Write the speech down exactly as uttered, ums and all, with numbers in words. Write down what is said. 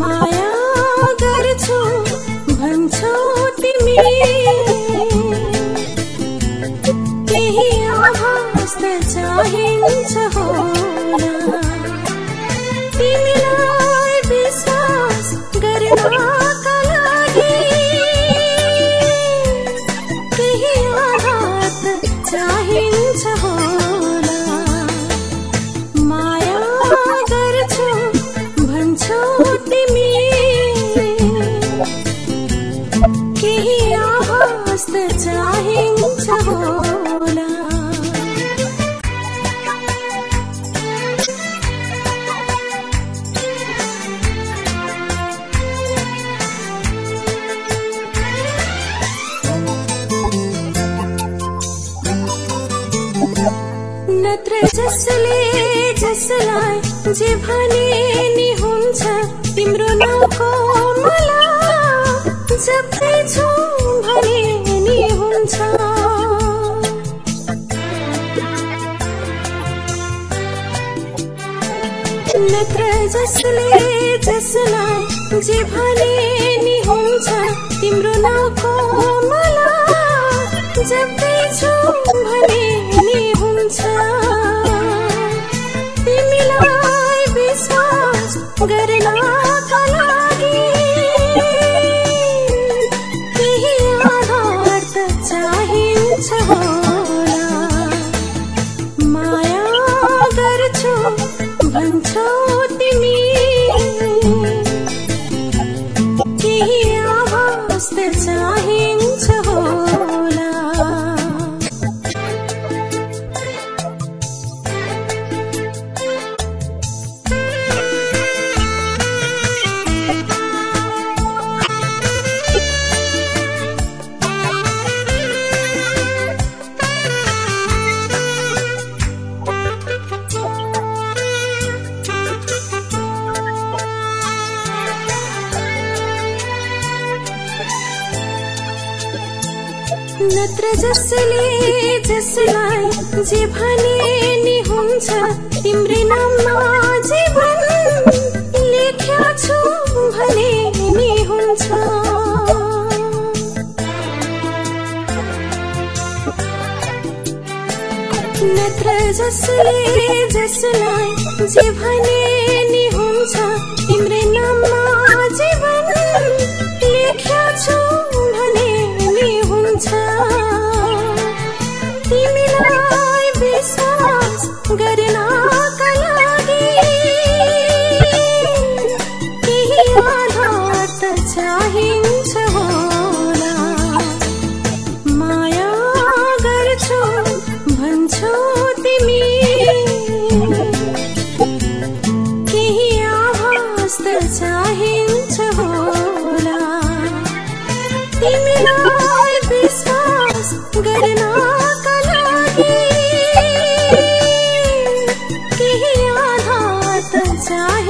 माया गर्छु भन्छौ तिमी, केही आभास त चाहिन्छ होला। तिमीलाई विश्वास गर्नका लागि केही आधार त चाहिन्छ होला। माया गर्छु भन्छौ तिमी, केही आभास त चाहिन्छ होला। नत्र जसले जसलाई जे भने नि हुन्छ, तिम्रो नामको मला जप्दैछु भने नि हुन्छ। नत्र जसले जसलाई जे भने नि हुन्छ, तिम्रो नामको मला जप्दैछु भने नि हुन्छ। तिमीलाई विश्वास गर्नका लागि केही आधार त चाहिन्छ होला। माया गर्छु भन्छौ तिमी, केही आभास त चाहिन्छ होला। नत्र जसले जसलाई जे भने नि हुन्छ, तिम्रै नाममा जीवन लेख्या छु भने नि हुन्छ। नत्र जसले जसलाई जे भने नि हुन्छ, तिम्रै नाममा जीवन लेख्या छु भने नि हुन्छ। तिमीलाई विश्वास गर्नका लागि केही आधार त चाहिन्छ होला। माया गर्छु भन्छौ तिमी, केही आभास त चाहिन्छ होला। तिमीलाई विश्वास गर्नका लागि केही आधार त चाहिन्छ।